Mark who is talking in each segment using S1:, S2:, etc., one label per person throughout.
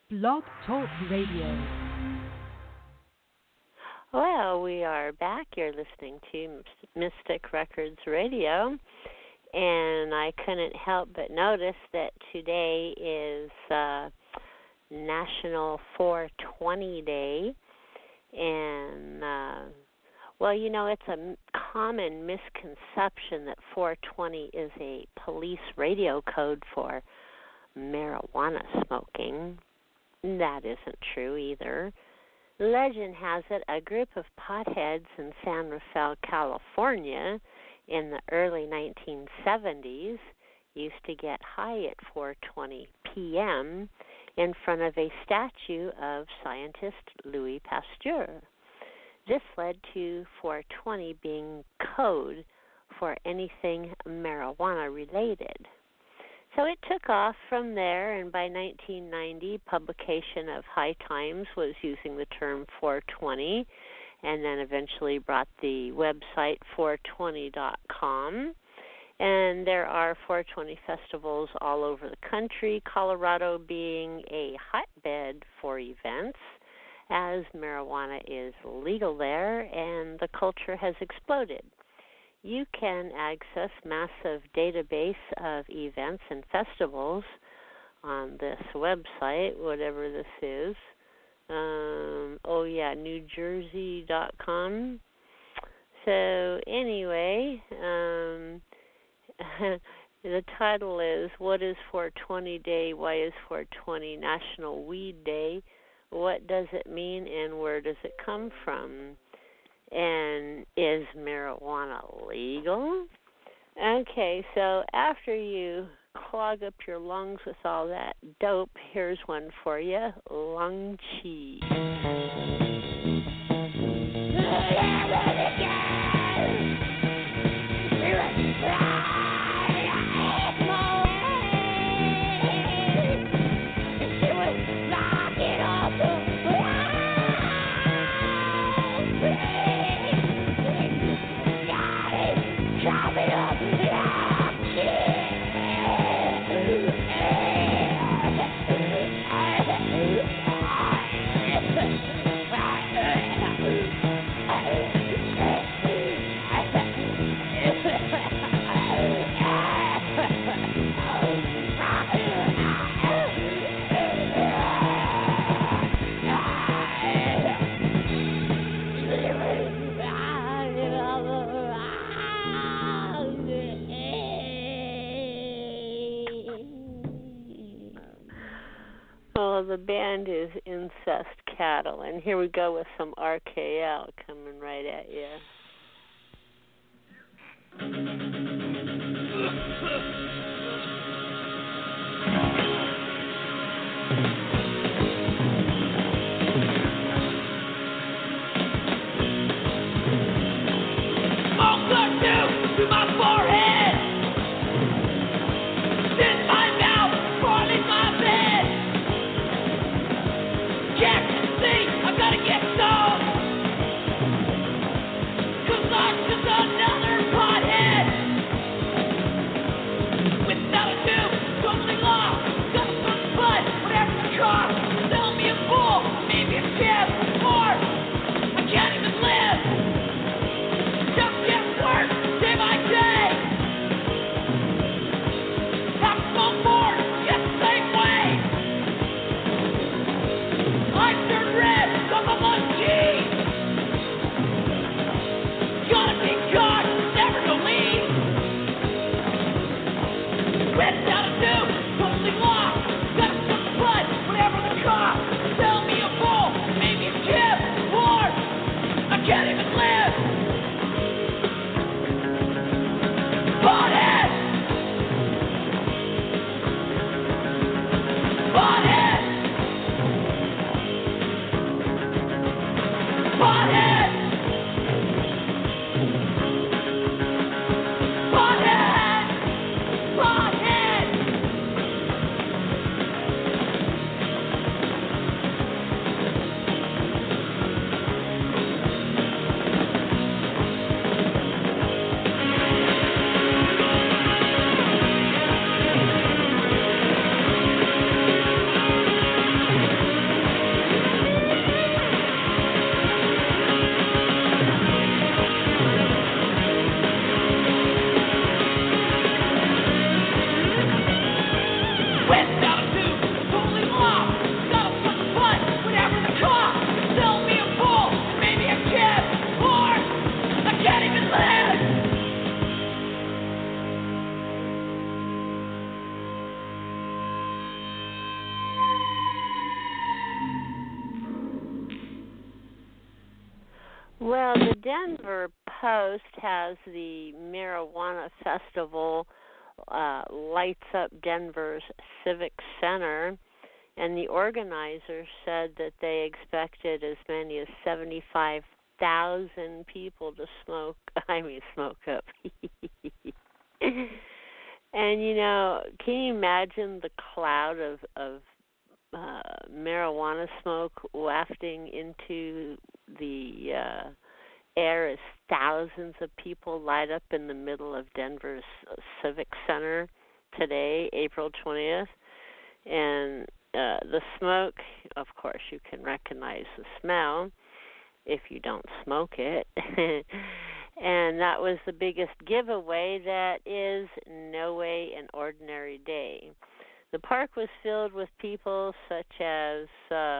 S1: Blog Talk Radio.
S2: Well, we are back. You're listening to Mystic Records Radio, and I couldn't help but notice that today is National 420 Day, and well, you know, it's a common misconception that 420 is a police radio code for marijuana smoking. That isn't true either. Legend has it a group of potheads in San Rafael, California in the early 1970s used to get high at 4:20 p.m. in front of a statue of scientist Louis Pasteur. This led to 420 being code for anything marijuana related. So it took off from there, and by 1990, publication of High Times was using the term 420, and then eventually brought the website 420.com. And there are 420 festivals all over the country, Colorado being a hotbed for events, as marijuana is legal there, and the culture has exploded. You can access massive database of events and festivals on this website, whatever this is. NewJersey.com. So anyway, the title is What is 420 Day? Why is 420 National Weed Day? What does it mean and where does it come from? And is marijuana legal? Okay, so after you clog up your lungs with all that dope, here's one for you, Lung Chi. Well, the band is Incest Cattle, and here we go with some RKL coming right at you.
S3: Smoke blood to my forehead. In my mouth, crawling my bed. Check and see, I gotta get stoned. 'Cause I'm just another pothead.
S2: Well, the Denver Post has the Marijuana Festival lights up Denver's Civic Center, and the organizers said that they expected as many as 75,000 people to smoke up. And, can you imagine the cloud of marijuana smoke wafting into the air as thousands of people light up in the middle of Denver's Civic Center today, April 20th. And the smoke, of course, you can recognize the smell if you don't smoke it. And that was the biggest giveaway. That is no way an ordinary day. The park was filled with people such as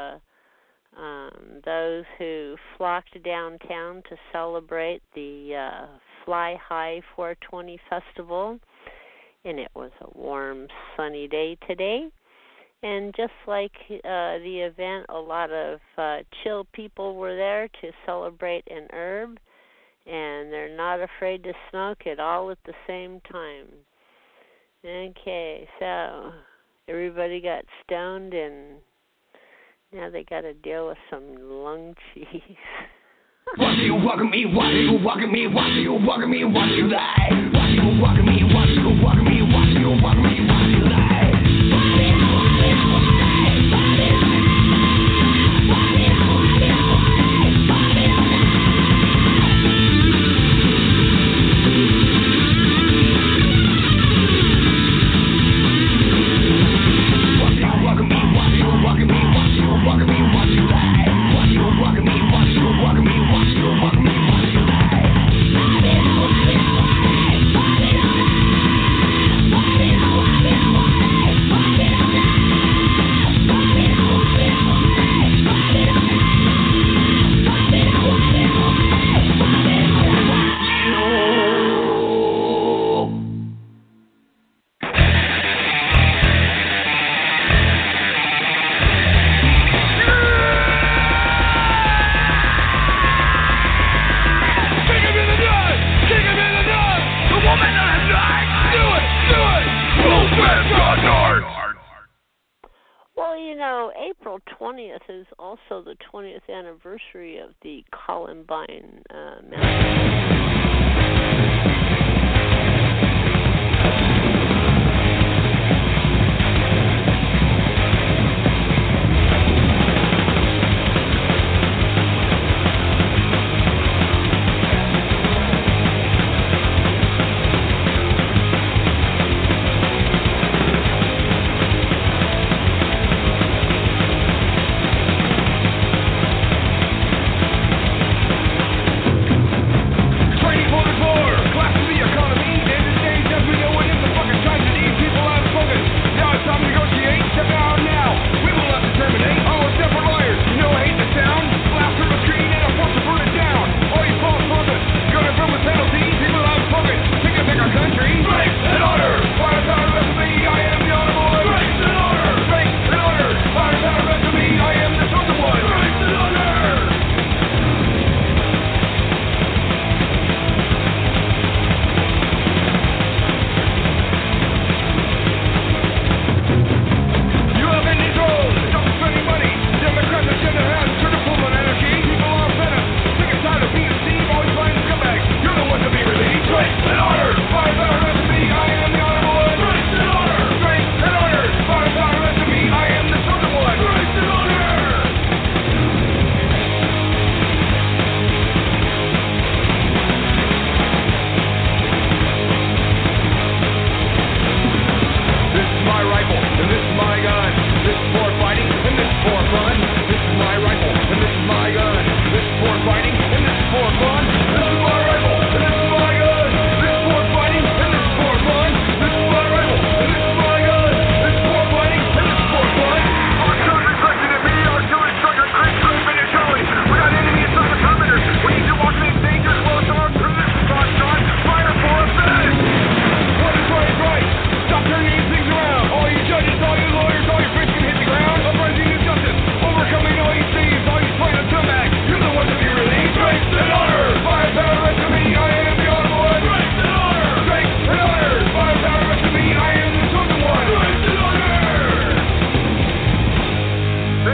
S2: those who flocked downtown to celebrate the Fly High 420 Festival. And it was a warm, sunny day today. And just like the event, a lot of chill people were there to celebrate an herb. And they're not afraid to smoke it all at the same time. Okay, so everybody got stoned, and now they got to deal with some lung cheese.
S3: Why do you walk me? Why do you walk me? Why do you walk me? Why do you lie? Why do you walk me? Why do you walk me? Why do you walk me? Why do you lie?
S2: April 20th is also the 20th anniversary of the Columbine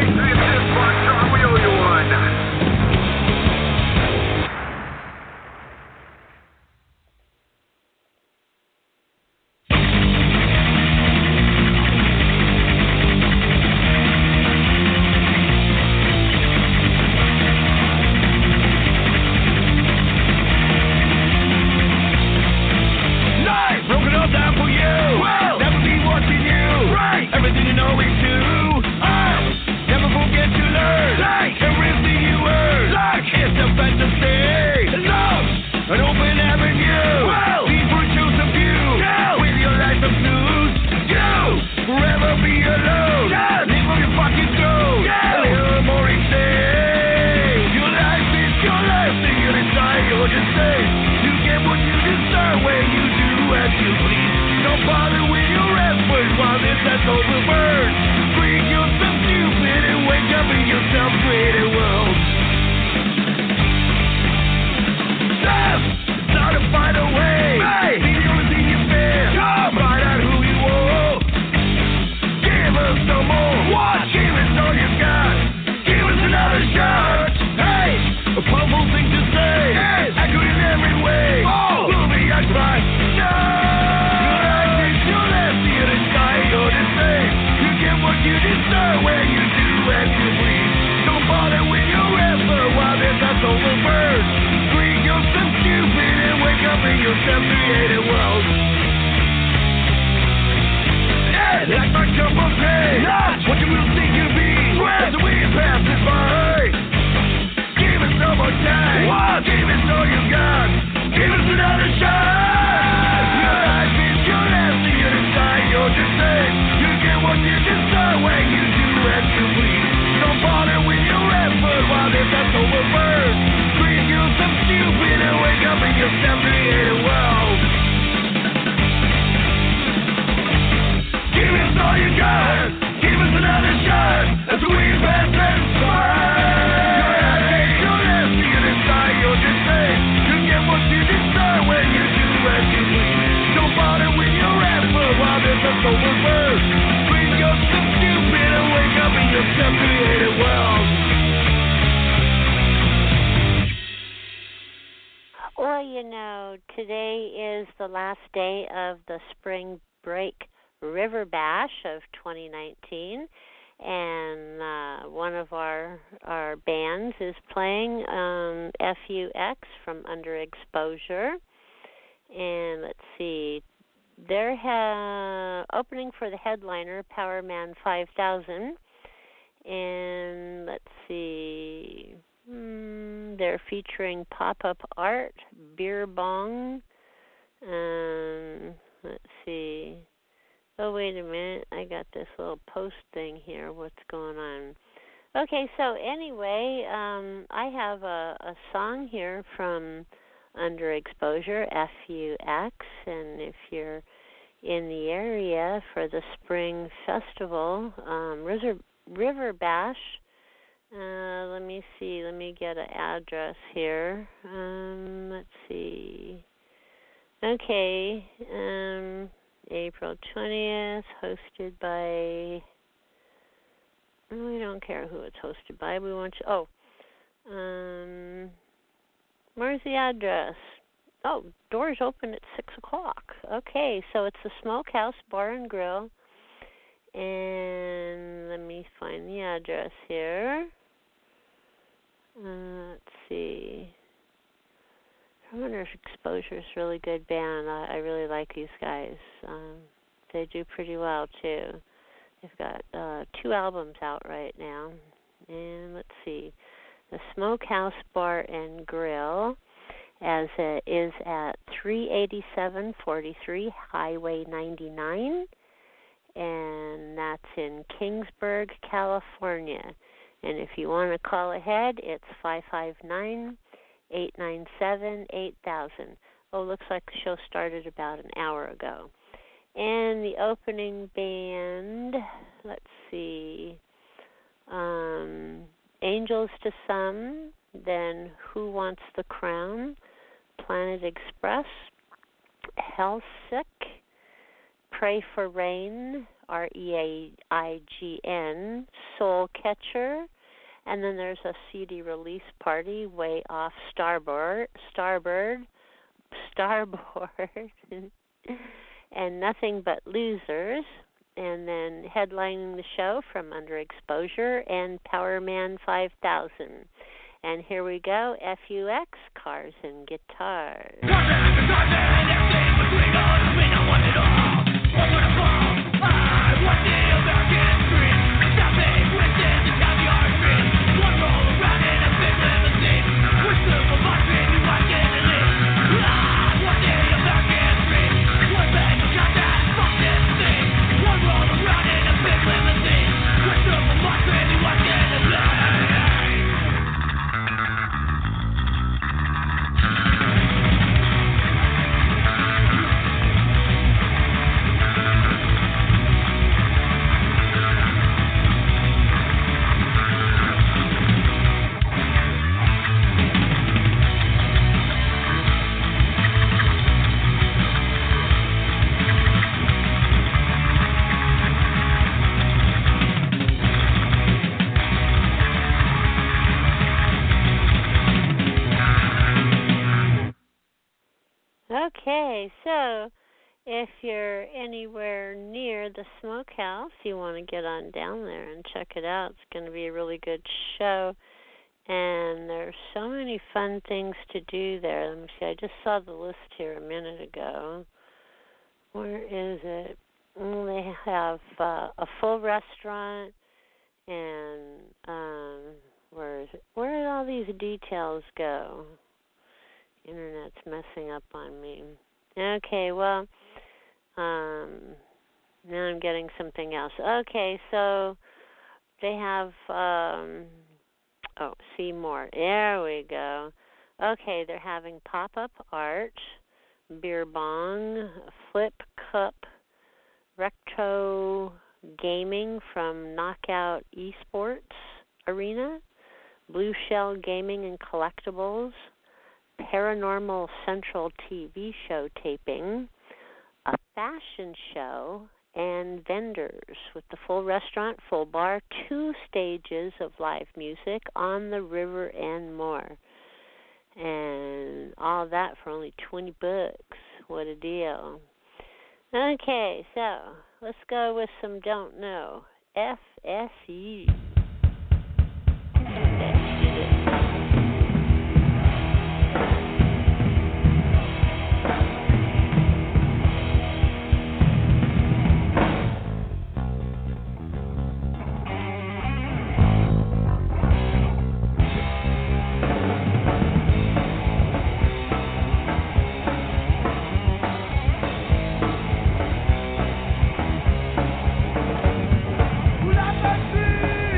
S2: Well, you know, today is the last day of the spring break River Bash of 2019, and one of our bands is playing FUX from Underexposure. And let's see, they're opening for the headliner, Powerman 5000. And let's see, they're featuring pop-up art, beer bong. Let's see. Oh, wait a minute. I got this little post thing here. What's going on? Okay, so anyway, I have a song here from Underexposure, FUX, and if you're in the area for the spring festival, River Bash, let me see, let me get an address here. Let's see. Okay, April 20th, hosted by, we don't care who it's hosted by, we want you, where's the address? Oh, doors open at 6 o'clock. Okay, so it's the Smokehouse Bar and Grill. And let me find the address here. Let's see. Underexposure is a really good band. I really like these guys. They do pretty well, too. They've got 2 albums out right now. And let's see. The Smokehouse Bar and Grill as it is at 38743 Highway 99, and that's in Kingsburg, California. And if you want to call ahead, it's 559-897-8000. Oh, looks like the show started about an hour ago. And the opening band, let's see, Angels to Some, then Who Wants the Crown, Planet Express, Hellsick, Pray for Rain, REAIGN, Soul Catcher. And then there's a CD release party way off Starboard, and Nothing But Losers. And then headlining the show from Underexposure and Powerman 5000. And here we go, FUX, Cars and Guitars. Okay, so if you're anywhere near the Smokehouse, you want to get on down there and check it out. It's going to be a really good show, and there's so many fun things to do there. Let me see, I just saw the list here a minute ago. Where is it? They have a full restaurant, and where is it? Where did all these details go? Internet's messing up on me. Okay, well, now I'm getting something else. Okay, so they have, see more. There we go. Okay, they're having pop-up art, beer bong, flip cup, retro gaming from Knockout Esports Arena, Blue Shell Gaming and Collectibles, Paranormal Central TV show taping, a fashion show, and vendors with the full restaurant, full bar, 2 stages of live music on the river and more. And all that for only $20. What a deal. Okay, so let's go with some Don't Know. FSE.
S3: Let me see.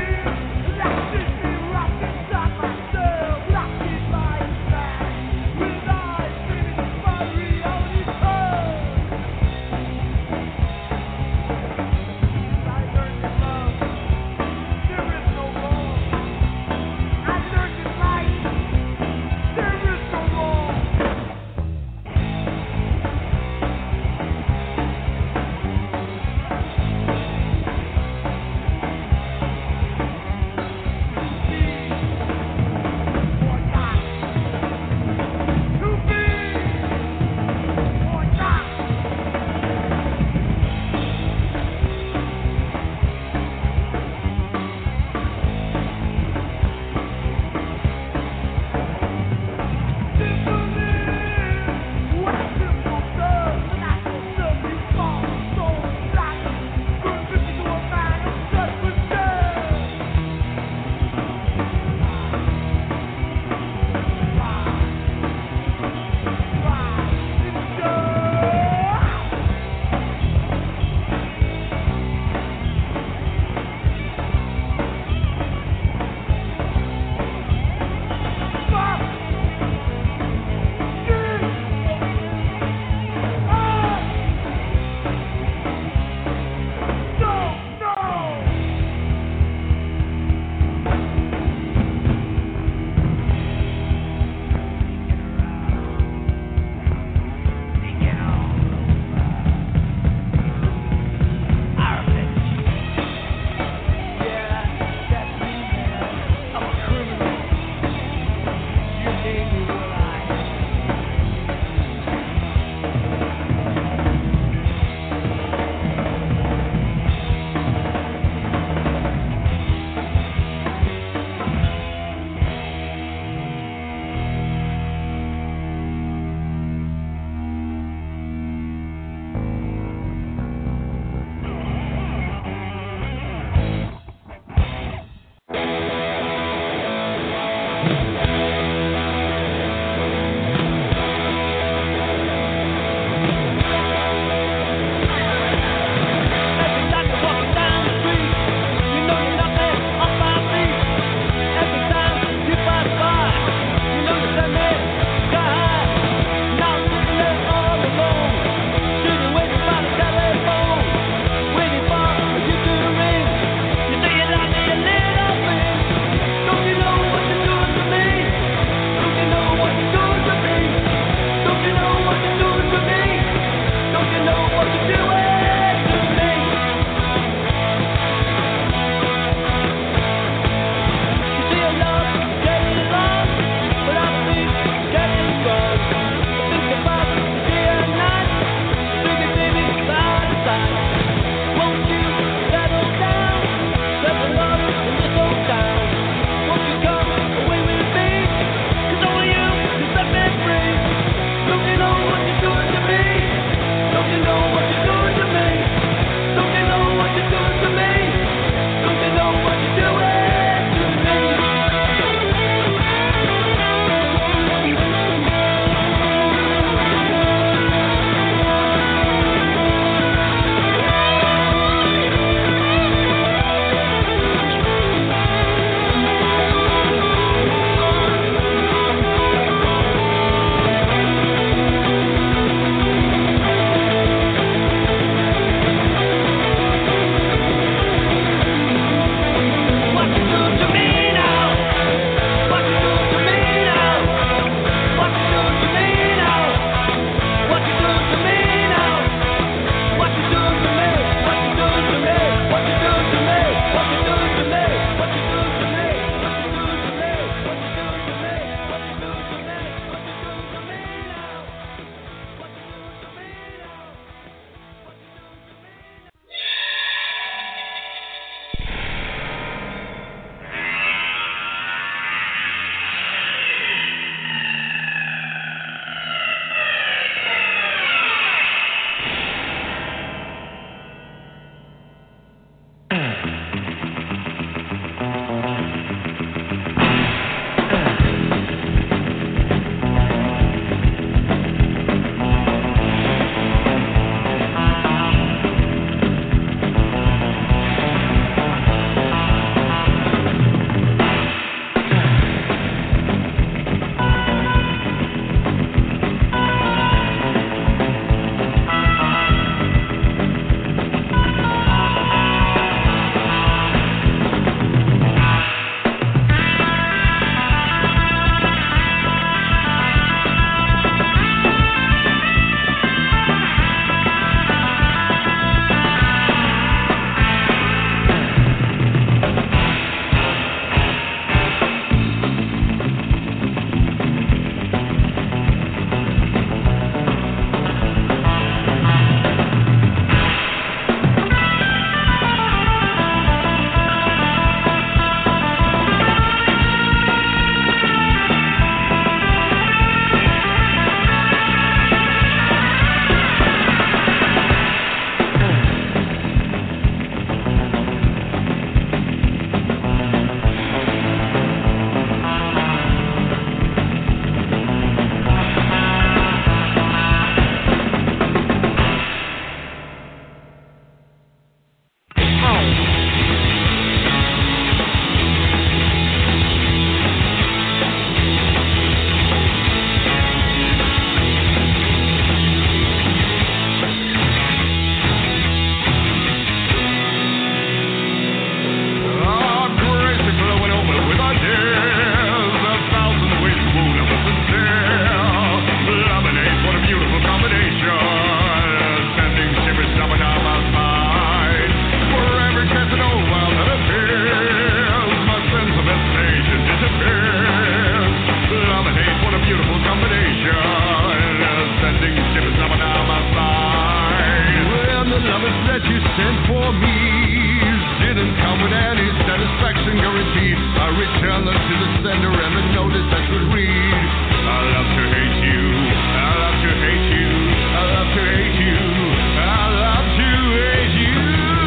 S3: return them to the sender, and the notice that would read, I love to hate you, I love to hate you, I love to hate you, I love to hate you.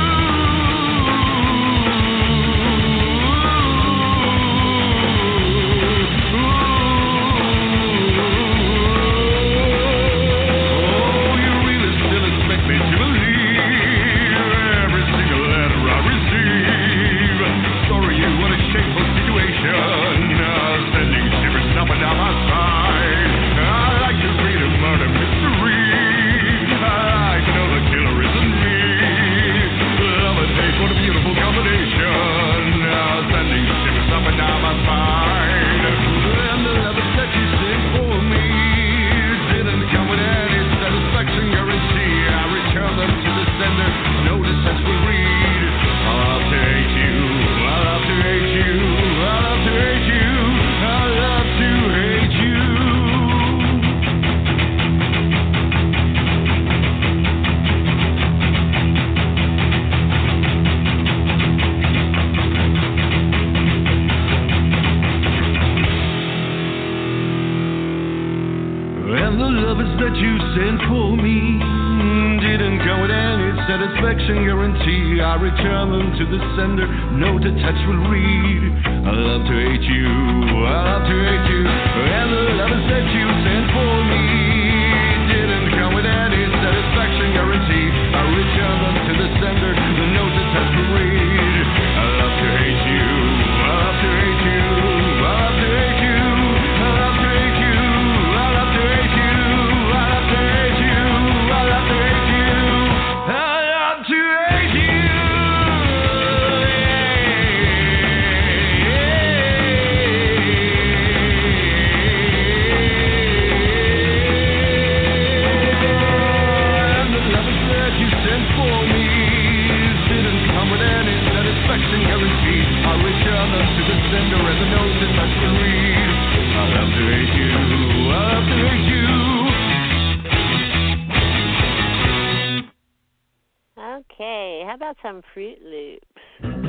S3: Oh, you really still expect me to believe every single letter I receive? Sorry, you, what a shameful situation. Sending shivers up and down my spine. I like to read a murder mystery. I like to know the killer isn't me. Love and hate, what a beautiful combination. Sending shivers up and down my spine. And the love that you sent for me didn't come with any satisfaction guarantee. I return them to the sender. Notice that will read, I love to hate you, I love to hate you, I love to hate you, I love to hate you. And the lovers that you sent for me didn't come with any satisfaction guarantee. I return them to the sender. Note attached will read, I love to hate you, I love to hate you. And the lovers that you sent for me didn't come with any satisfaction guarantee. I return them to the sender. The note attached will read, I love to hate you, I love to hate you, I love to hate you, I love to hate you, I love to hate you, I love to hate you, I love to hate you, I love to hate you. And the lovers that you sent for me didn't come with any satisfaction guarantee. I return them to the sender, and the note that I should read, I love to hate you, I love to hate you.
S2: Okay, how about some Fruit Loops?